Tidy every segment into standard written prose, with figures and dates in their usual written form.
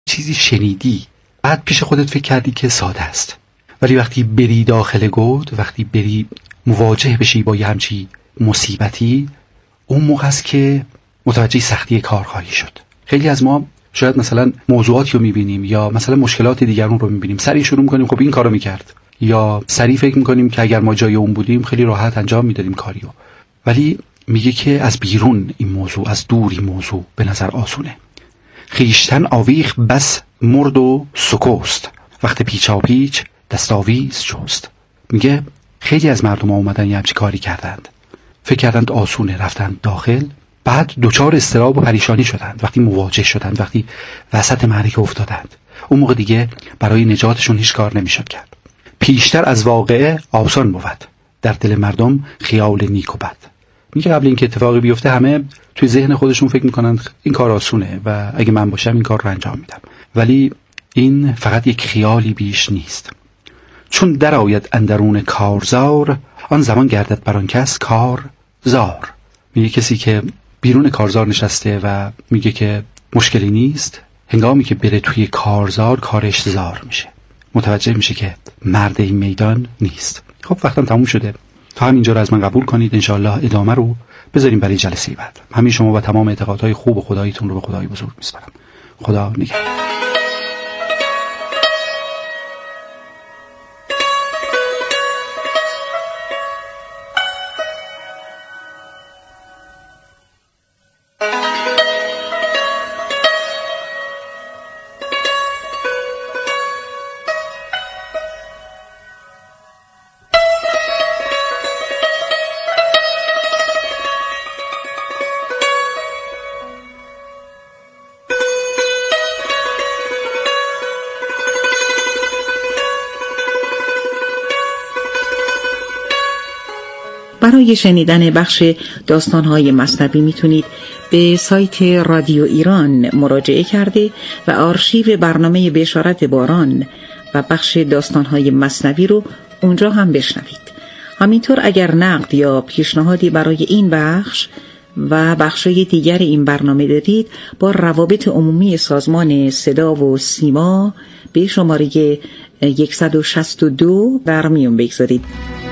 چیزی شنیدی، بعد پیش خودت فکر کردی که ساده است، ولی وقتی بری داخل گود، وقتی بری مواجه بشی با یه همچی مصیبتی، اون موقع است که متوجه سختی کار خواهی شد. خیلی از ما شاید مثلا موضوعاتی رو میبینیم یا مثلا مشکلات دیگران رو میبینیم، سریع شروع میکنیم خب این کارو میکرد، یا سریع فکر میکنیم که اگر ما جای اون بودیم خیلی راحت انجام میدادیم کاریو. ولی میگه که از بیرون این موضوع، از دور این موضوع به نظر آسونه. خیشتن آویخ بس مرد و سکوست، وقت پیچاپیچ دستاویز شست. میگه خیلی از مردم ها اومدن یه همچی کاری کردند، فکر کردند آسونه، رفتن داخل، بعد دوچار اضطراب و پریشانی شدند وقتی مواجه شدند، وقتی وسط معرکه افتادند. اون موقع دیگه برای نجاتشون هیچ کار نمیشد کرد. پیشتر از واقعه آسان بود، در دل مردم خیال نیک و بد. میگه قبل اینکه اتفاقی بیفته همه توی ذهن خودشون فکر میکنند این کار آسونه و اگه من باشم این کار رو انجام میدم، ولی این فقط یک خیالی بیش نیست. چون در آید اندرون کارزار، آن زمان گردد بر آن کس کار زار. میگه کسی که بیرون کارزار نشسته و میگه که مشکلی نیست، هنگامی که بره توی کارزار کارش زار میشه، متوجه میشه که مرد این میدان نیست. خب وقتم تموم شده، تا همینجا رو از من قبول کنید. انشاءالله ادامه رو بذاریم برای جلسه بعد. همین شما و تمام اعتقادهای خوب و خداییتون رو به خدای بزرگ میسپارم. خدا نگهدار. برای شنیدن بخش داستان‌های مثنوی میتونید به سایت رادیو ایران مراجعه کرده و آرشیو برنامه بشارت باران و بخش داستان‌های مثنوی رو اونجا هم بشنوید. همینطور اگر نقد یا پیشنهادی برای این بخش و بخشای دیگر این برنامه دارید، با روابط عمومی سازمان صدا و سیما به شماره 162 در میون بگذارید.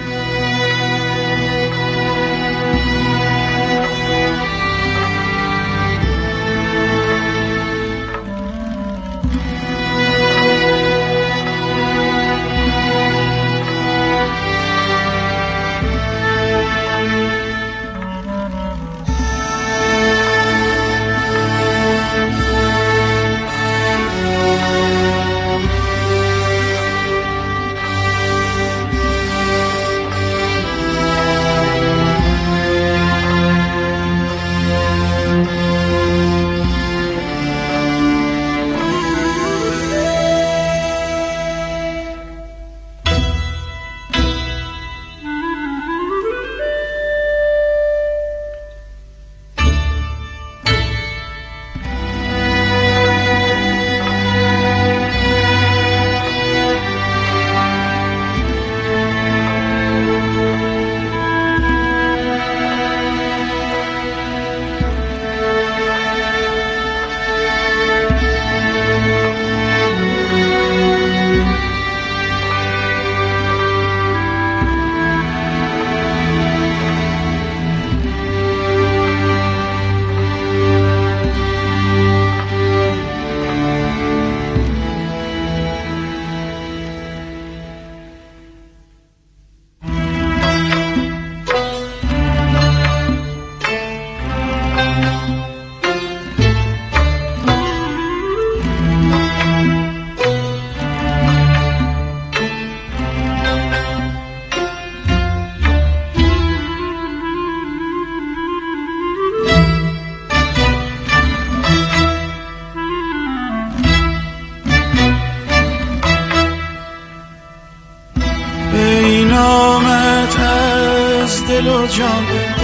دل و جان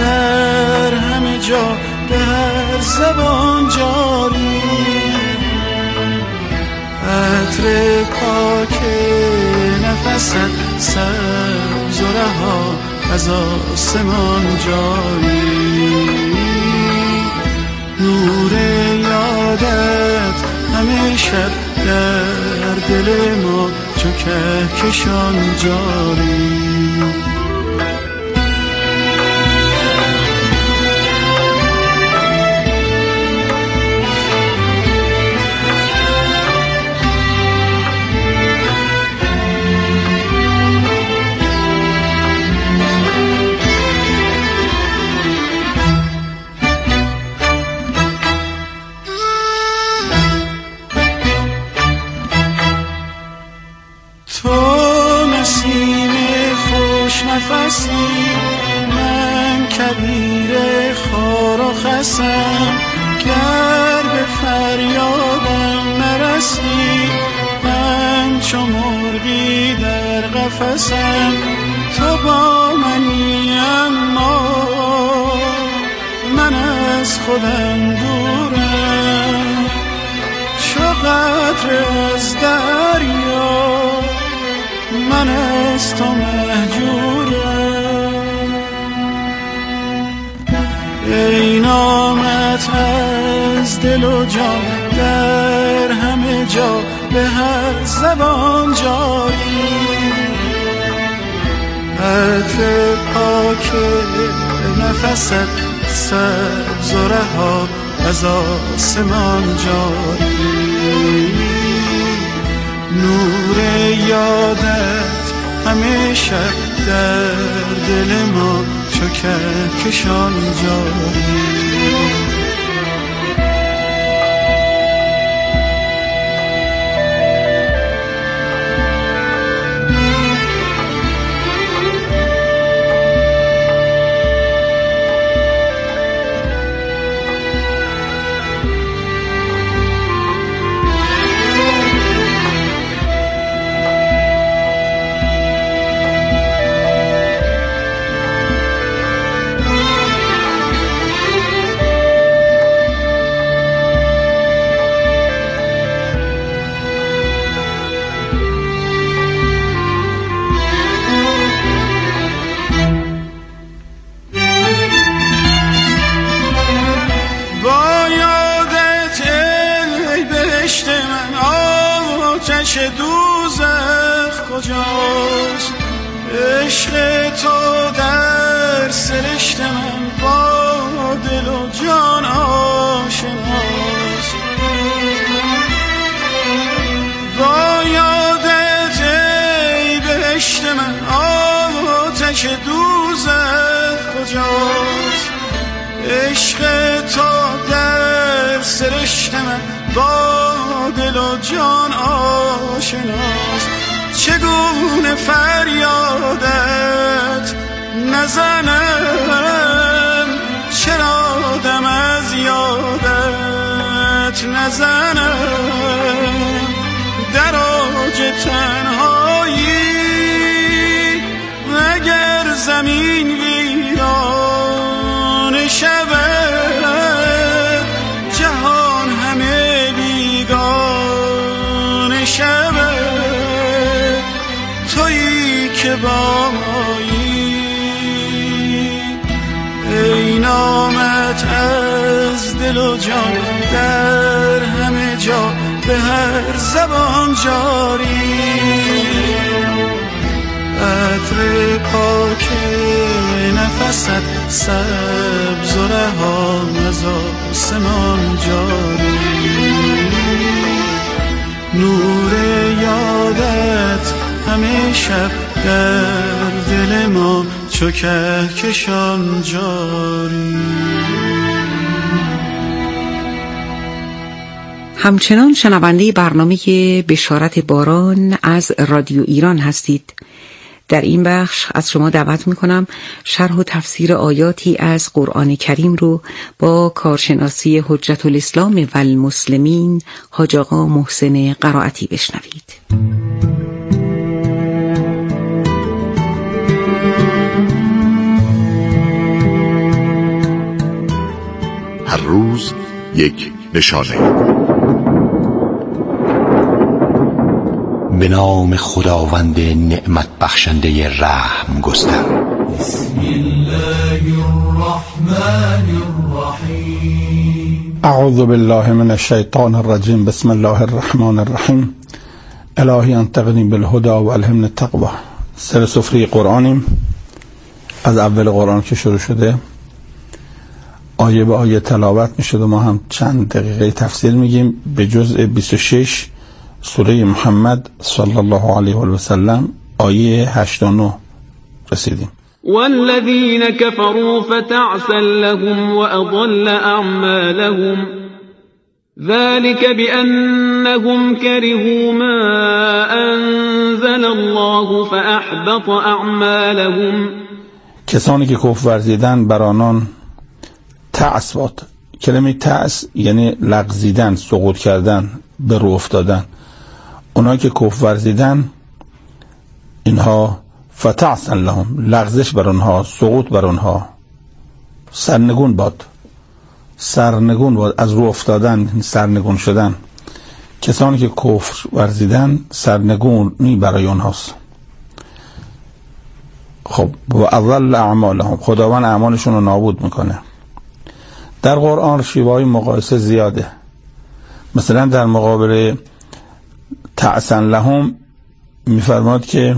در همه جا در زبان جاری، عطر پاک نفست سبز و رها از آسمان جاری، نور یادت همه شب در دل ما چو کهکشان جاری. نفسی من کبیر خار و خسم، گر به فریادم نرسی همچو مرغی در قفسم. تو با منی اما من از خودم دورم، چو قطره از دریا من از تو مهجورم. ای نامت از دل و جان در همه جا به هر زبان جاری. عطر پاک نفست سبز و رها از آسمان جاری. نور یادت همیشه در دل ما چو کهکشان جاری. دوزخ کجاست؟ عشق تو در سرشت من با دل و جان آشناست. با یادت ای بهشت من آتش دوزخ کجاست؟ عشق تو در سرشت من با دل و جان آشناست. چگونه فریادت نزنم، چرا دم از یادت نزنم. در اوج تنهایی اگر زمین ویران شود، جهان همه بیگانه شود. تویی که با مایی، ای نامت از دل و جان در همه جا به هر زبان جاری. عطر پاک نفست سبز و رها از آسمان جاری. نور یادت همه شب در دل ما چو کهکشان جاری. همچنان شنونده برنامه بشارت باران از رادیو ایران هستید. در این بخش از شما دعوت میکنم شرح و تفسیر آیاتی از قرآن کریم رو با کارشناسی حجت الاسلام و المسلمین حاج آقا محسن قرائتی بشنوید. هر روز یک نشانه. به نام خداوند نعمت بخشنده رحم گستر. بسم الله الرحمن الرحیم. اعوذ بالله من الشیطان الرجیم. بسم الله الرحمن الرحیم. الهی انتقنی بالهدى و الهمنی التقوی. سر سفره قرآنیم، از اول قرآن که شروع شده آیه به آیه تلاوت می شد و ما هم چند دقیقه تفسیر میگیم. به جزء 26 سوره محمد صلی الله علیه و سلم آیه 89 رسیدیم. والذين كفروا فتعسا لهم وأضل أعمالهم ذلك بأنهم كرهوا ما أنزل الله فأحبط أعمالهم. کسانی که کفر ورزیدن بر آنان تعس باد. کلمه تعس یعنی لغزیدن، سقوط کردن، به رو افتادن. اونایی که کفر ورزیدن اینها فتعسا لهم، لغزش بر آنها، سقوط بر آنها، سرنگون باد. سرنگون باد، از رو افتادن، سرنگون شدن. کسانی که کفر ورزیدن سرنگونی برای آنهاست. خب و اضل اعمالهم، خداوند اعمالشون رو نابود میکنه. در قرآن شیوه‌های مقایسه زیاده. مثلا در مقابل تعسا لهم میفرماد که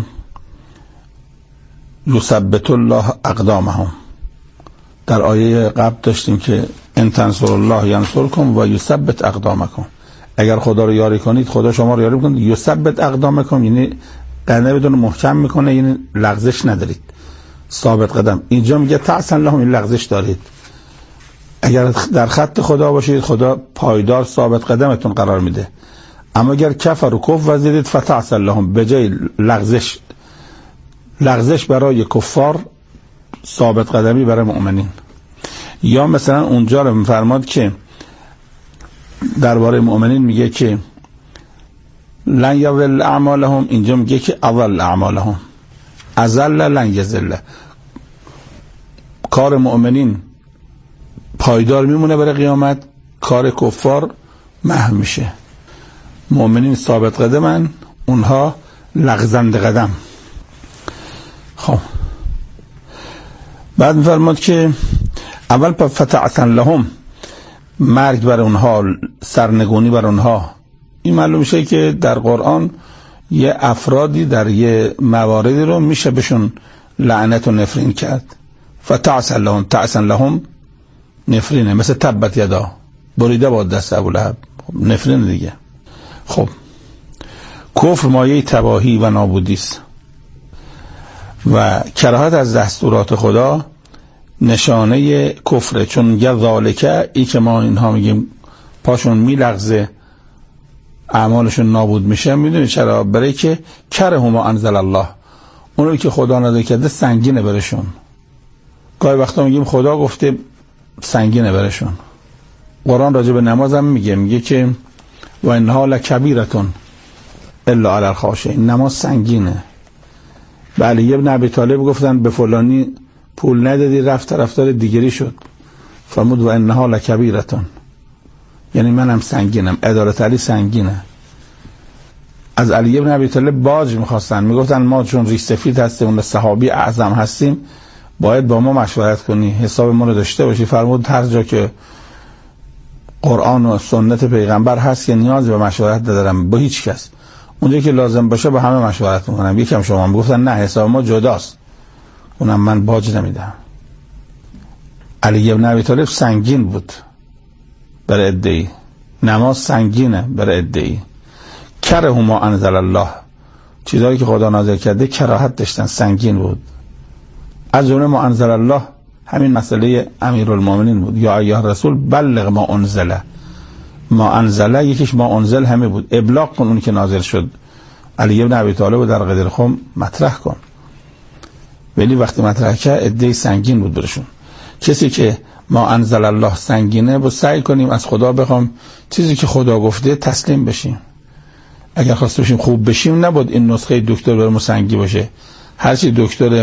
یثبت الله اقدامهم. در آیه قبل داشتیم که ان تنصروا الله ینصرکم و یثبت اقدامکم. اگر خدا رو یاری کنید خدا شما رو یاری میکنه. یثبت اقدامکم یعنی قدمتون رو محکم میکنه، یعنی لغزش ندارید، ثابت قدم. اینجا میگه تعسا لهم، این لغزش دارید. اگر در خط خدا باشید خدا پایدار ثابت قدمتون قرار میده. اما اگر کفر و کفر ورزیدید فتعسا لهم، به جای لغزش برای کفار، ثابت قدمی برای مؤمنین. یا مثلا اونجا رو میفرماد که درباره مؤمنین میگه که لن یضل اعمالهم، اینجا میگه که اضل اعمالهم. ازل لن یضل، کار مؤمنین پایدار میمونه برای قیامت، کار کفار محو میشه. مؤمنین ثابت قدمن، اونها لغزند قدم. خب بعد میفرماد که اول فتعسا لهم، مرگ بر اونها، سرنگونی بر اونها. این معلوم میشه که در قرآن یه افرادی در یه مواردی رو میشه بهشون لعنت و نفرین کرد. فتعسا لهم، تعسا لهم نفرینه، مثل تبت یدا، بریده باد دست ابولهب، نفرین دیگه. خب کفر مایه تباهی و نابودی است و کراهت از دستورات خدا نشانه کفره. چون میگه ذالکه، ای که ما اینها میگیم پاشون میلغزه، اعمالشون نابود میشه. میدونی چرا؟ برای که کرهوا ما انزل الله، اونو که خدا نازل کرده سنگینه برشون. گاهی وقتا میگیم خدا گفته، سنگینه برشون. قرآن راجع به نماز هم میگه که و انها لکبیرتون الا علی الخاشعین، نماز سنگینه. علی ابن ابی طالب گفتن به فلانی پول ندادی، رفت طرفدار دیگری شد. فرمود و انها لکبیرتون، یعنی منم سنگینم، عدالت علی سنگینه. از علی ابن ابی طالب باج میخواستن، میگفتن ما چون ریش سفید هستیم، اون صحابی اعظم هستیم، باید با ما مشورت کنی، حساب ما رو داشته باشی. فرمود هر جا که قرآن و سنت پیغمبر هست که نیازی به مشورت ندارم با هیچ کس، اونجا که لازم باشه با همه مشورت میکنم. یکم شما میگفتن نه حساب ما جداست، اونم من باج نمیدم. علی ابن ابی طالب سنگین بود برای ادعی، نماز سنگینه برای ادعی. کرهوا ما انزل الله، چیزایی که خدا نازل کرده کراهت داشتن، سنگین بود. از جمله ما انزل الله همین مسئله امیرالمومنین بود، یا ایها الرسول بلغ ما انزل. ما انزل یکیش ما انزل همه بود، ابلاغ کن اون که نازل شد. علی ابن ابی طالب در قدر خم مطرح کن. ولی وقتی مطرح کرد ادعای سنگین بود برشون. کسی که ما انزل الله سنگینه، با سعی کنیم از خدا بخوام چیزی که خدا گفته تسلیم بشیم. اگر خواسته بشیم خوب بشیم، نبود این نسخه دکتر برامون سنگی باشه. هرچی دکتر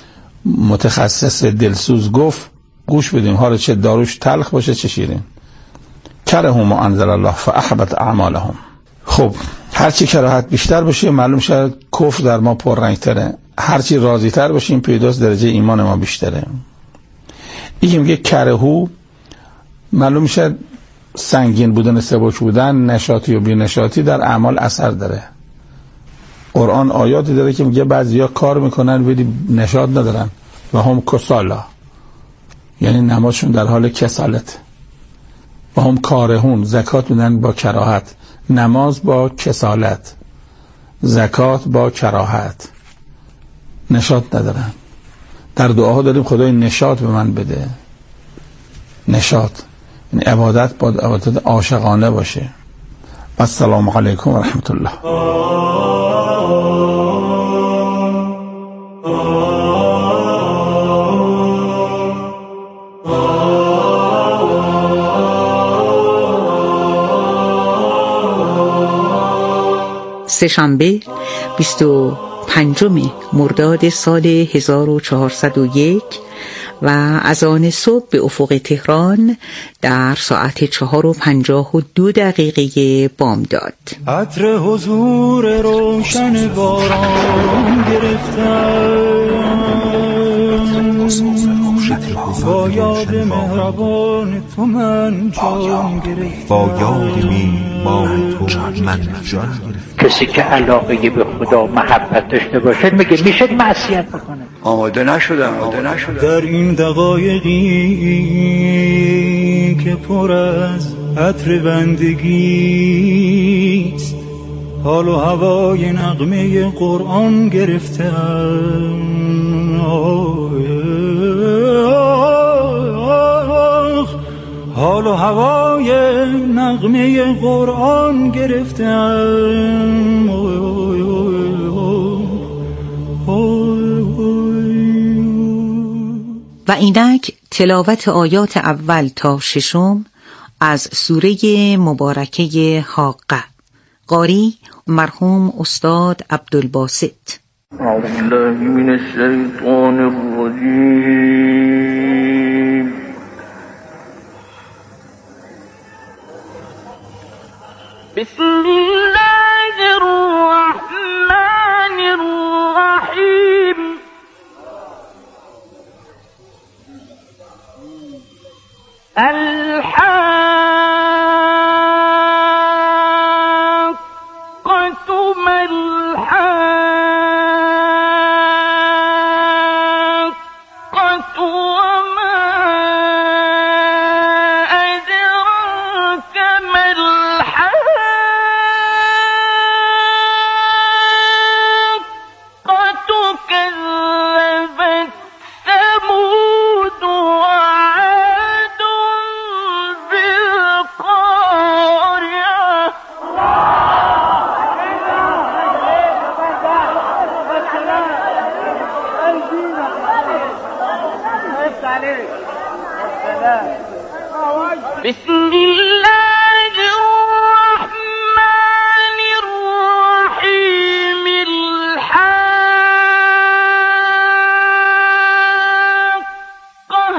متخصص دلسوز گفت گوش بدیم، حالا چه داروش تلخ باشه چه شیرین. کرهوا ما انزل الله فاحبط اعمالهم. خب هرچی کراهت بیشتر بشه معلوم شد کفر در ما پررنگتره، هرچی راضی تر باشیم پیداست درجه ایمان ما بیشتره. این میگه کرهو معلوم شد سنگین بودن سبک بودن، نشاطی و بی نشاطی در اعمال اثر داره. قرآن آیاتی داره که میگه بعضیا کار میکنن ولی نشاط ندارن و هم کسالا، یعنی نمازشون در حال کسالت. و هم کارهون، زکات میدن با کراهت. نماز با کسالت، زکات با کراهت، نشاط ندارن. در دعاها داریم خدای نشاط به من بده. نشاط یعنی عبادت با عبادت عاشقانه باشه. السلام علیکم و رحمت الله. سه‌شنبه 25 مرداد سال 1401 و اذان صبح به افق تهران در ساعت 4:52 بامداد. عطر حضور روشن باران گرفتم، با یاد مهربان تو من جان گرفتم، با یاد میهمان تو من جان گرفتم. کسی که علاقه به خدا محبت داشته باشه میگه میشه معصیت بکنه. آماده نشدم. در این دقایقی که پر از عطر بندگیست، حال و هوای نغمه قرآن گرفتم، حال و هوای نغمه قرآن گرفتم. و اینک تلاوت آیات اول تا 6 از سوره مبارکه حاقه. قاری مرحوم استاد عبدالباسط. اعوذ بالله من الشیطان الرجیم. بسم الله الرحمن الرحیم. الحاقة ما الحاقة وما أدراك ما الحاقة كذبت ثمود وعاد بالقارعة. بسم الله الرحمن الرحيم. الحاقة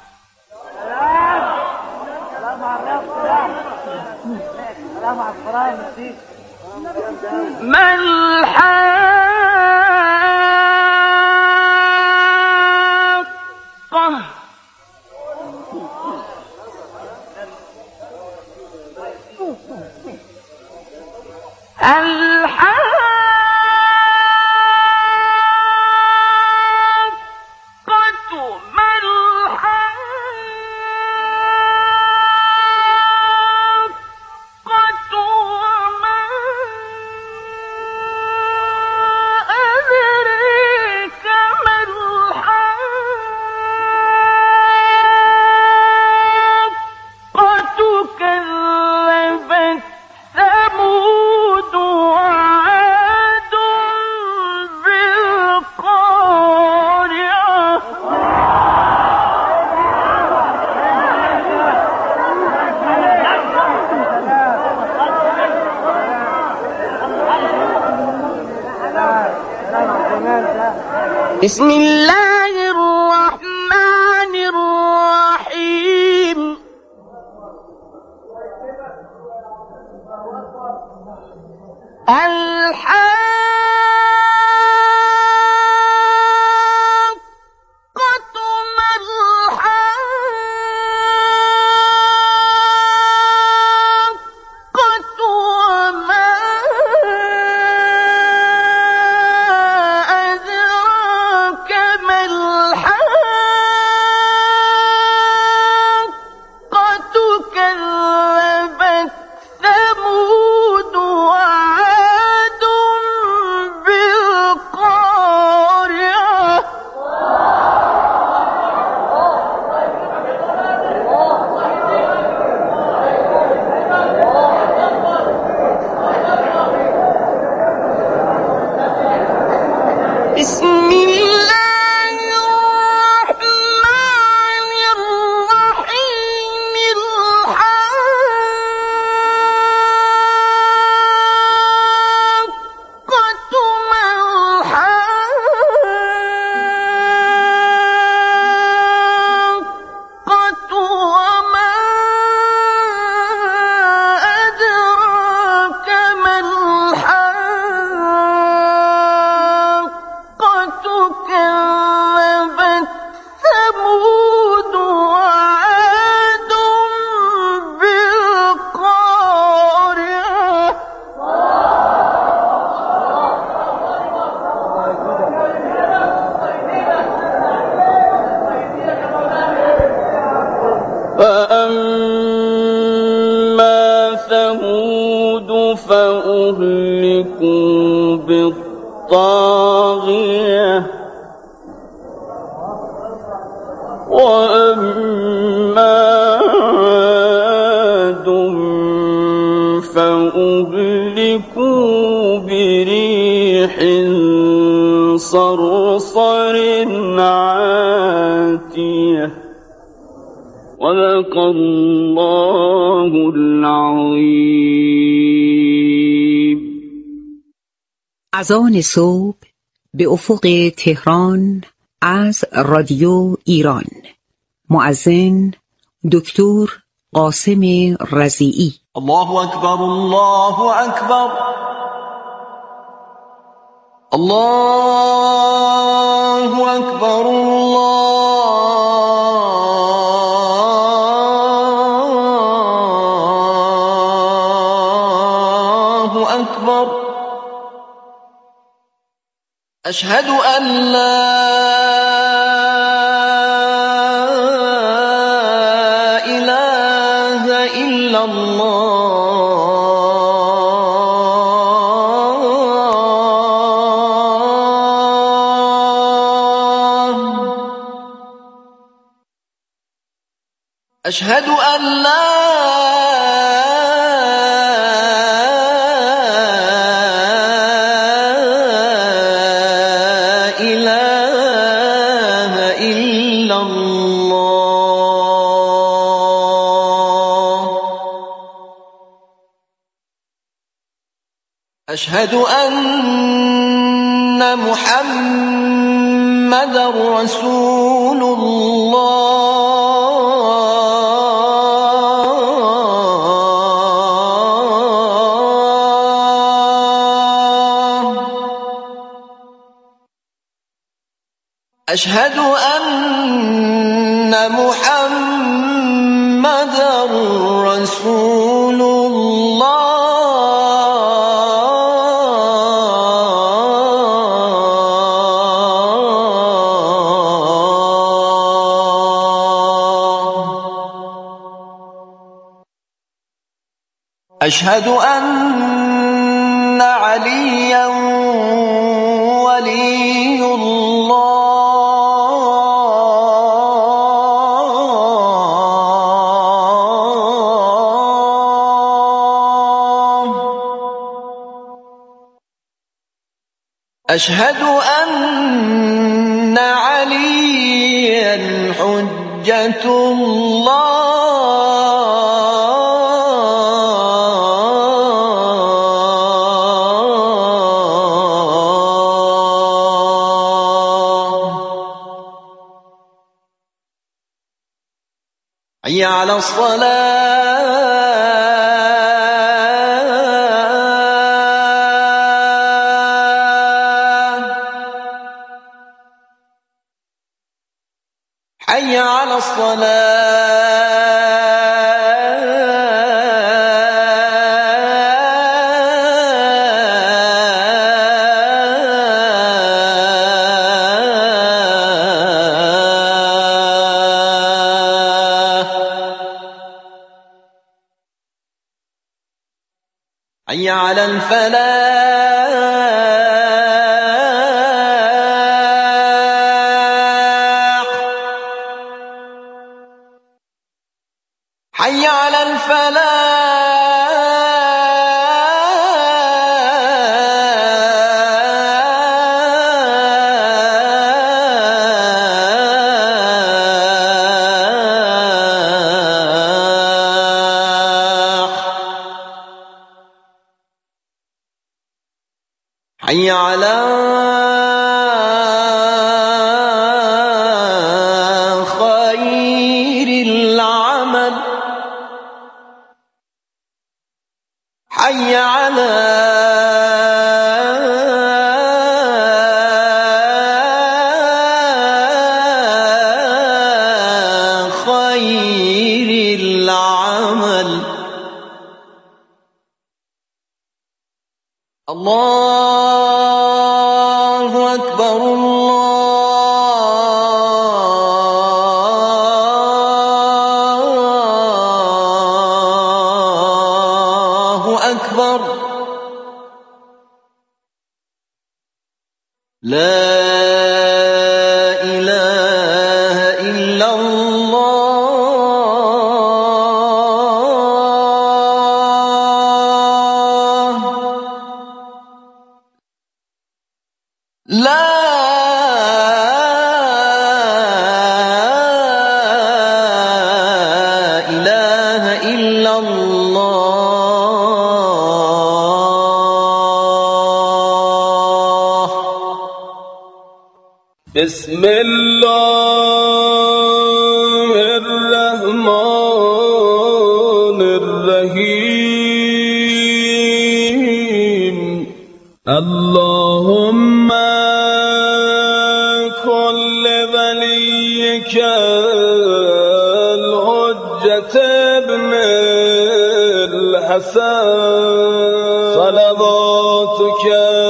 ما الحاقة بسم الله الرحمن الرحيم. الحاقة ما الحاقة فأهلكوا بالطاغية وأما عاد فأهلكوا بريح صرصر عاتية صدق الله العظیم. اذان صبح به افق تهران از رادیو ایران. مؤذن دکتر قاسم رضیعی. الله اکبر، الله اکبر، الله اکبر، الله اکبر. اشهد ان لا اله الا الله. اشهد ان لا أشهد أن محمد رسول الله. أشهد أن محمد رسول الله. أشهد أن عليا ولي الله. أشهد أن عليا حجة الله. حي على الصلاة. حي على حي على الفلاح. حي على حي على خير العمل. حي على خير العمل. الله أكبر، الله أكبر. لا إله إلا الله لا إله إلا الله بسم الله الرحمن الرحيم اللهم كل وليك الحجة ابن الحسن صلواتك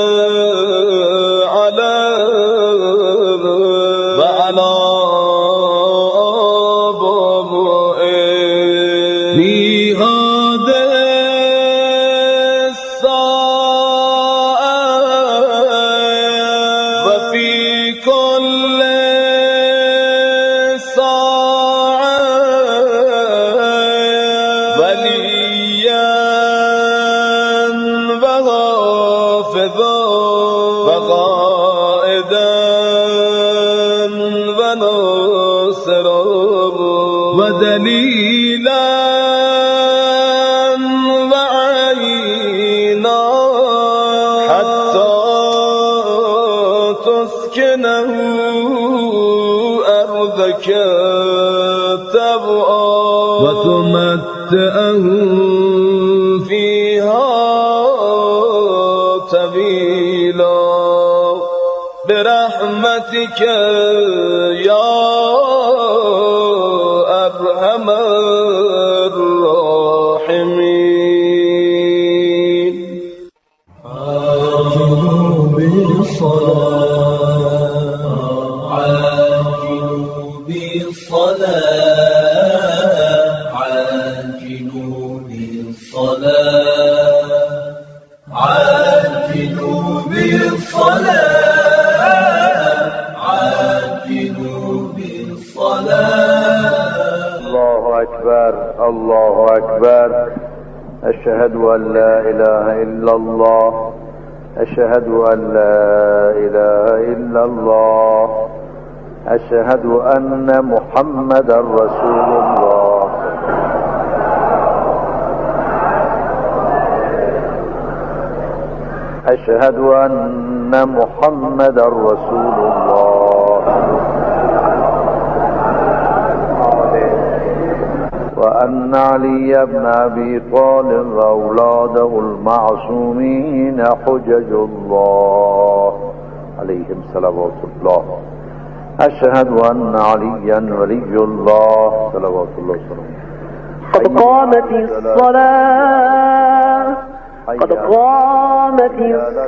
ودليلا وعينا حتى تسكنه أرضك طوعا وتمتعه فيها طويلا برحمتك يا أرحم الراحمين عاجلوا بالصلاة عاجلوا بالصلاة عاجلوا بالصلاة عاجلوا بالصلاة عاجلوا بالصلاة الله أكبر الله أكبر أشهد أن لا إله إلا الله أشهد أن لا إله إلا الله أشهد أن محمد رسول الله أشهد أن محمد رسول الله وأن علي بن أبي طالب وأولاده المعصومين حجج الله عليهم صلوات الله أشهد أن عليا ولي الله صلوات الله وسلامه قد قامت الصلاة قد قامت الصلاة